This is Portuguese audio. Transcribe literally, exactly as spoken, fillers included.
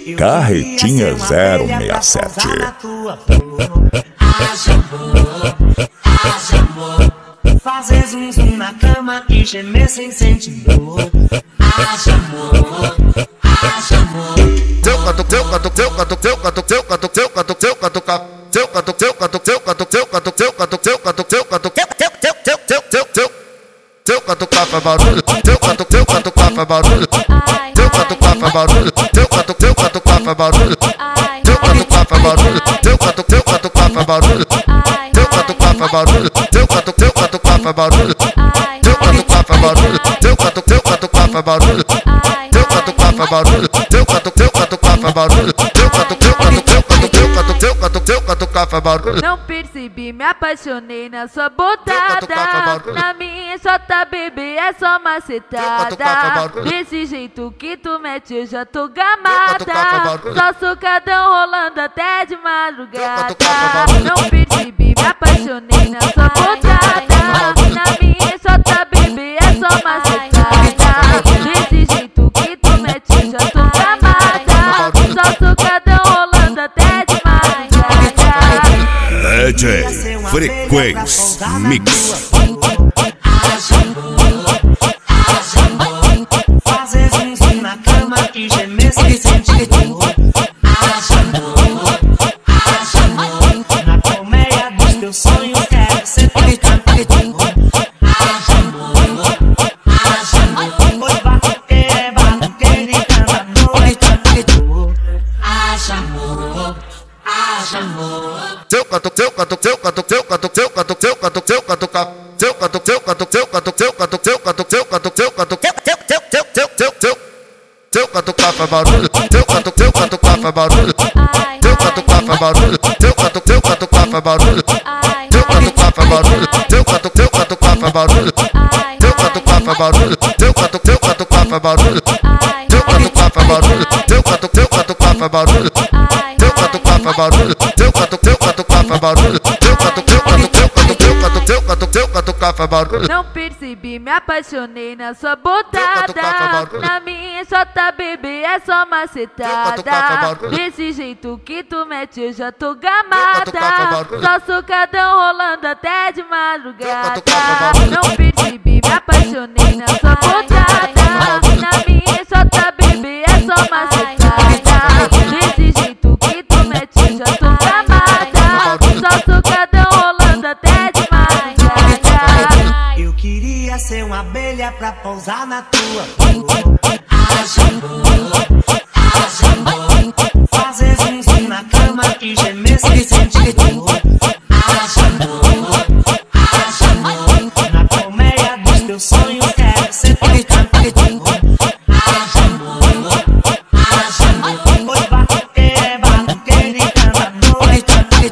Carretinha zero seis sete. Haja amor, haja amor. Fazer zum zum na cama e gemer sem sentir dor. Haja amor, haja amor. Teu canto, teu canto, teu canto, teu canto, teu canto, teu canto, teu canto, teu canto, teu canto, teu canto, teu canto, teu canto, teu canto, teu canto, teu teu teu teu teu teu teu teu canto faz barulho, teu canto, teu canto faz barulho, teu canto faz barulho, teu canto, teu canto faz barulho, teu canto faz barulho, teu canto, teu canto faz barulho, teu canto faz barulho, teu canto, teu canto faz barulho, teu canto faz barulho, teu canto, teu canto faz barulho, teu canto faz barulho, teu canto, teu canto faz barulho, teu canto, teu canto, teu canto, teu canto, teu canto, teu canto faz barulho. Não percebi, me apaixonei na sua botada. Na minha J B B é só macetada. Desse jeito que tu mete eu já tô gamada. Só socadão rolando até de madrugada. Não percebi, me apaixonei na sua botada. Na minha J B B é só macetada. Desse jeito que tu mete eu já tô gamada. Só socadão rolando até de madrugada. D J Frequência Mix. Haja amor, haja amor. Fazer zum zum na cama e gemer sem sentir dor. Haja amor, haja amor. Na colmeia dos teus sonhos quero ser teu cantor. Haja amor, haja amor. Pois batuque é batuque e canta noite. Haja amor, haja amor. Teu canto, teu canto, teu canto, teu canto, teu canto, teu canto, teu canto, teu canto, teu canto, teu canto, teu canto, teu canto, teu canto, teu canto, teu teu teu teu teu teu teu teu canto faz barulho, teu canto, teu canto faz barulho, teu canto faz barulho, teu canto, teu canto faz barulho, teu canto faz barulho, teu canto, teu canto faz barulho, teu canto faz barulho, teu canto, teu canto faz barulho, teu canto faz barulho, teu canto, teu canto faz barulho, teu canto faz barulho, teu canto, teu canto faz barulho, teu canto, teu canto, teu canto, teu canto, teu canto, teu canto faz barulho. Não percebi, me apaixonei na sua botada. Na minha J B B é só macetada. Desse jeito que tu mete eu já tô gamada. Só socadão rolando até de madrugada. Não percebi, me apaixonei na sua botada. Na minha J B B é só macetada. Desse jeito que tu mete eu já tô gamada. Só socadão rolando até de madrugada. Eu queria ser uma abelha pra pousar na tua flor. Haja amor, haja amor. Fazer zum zum na cama e gemer sem sentir dor.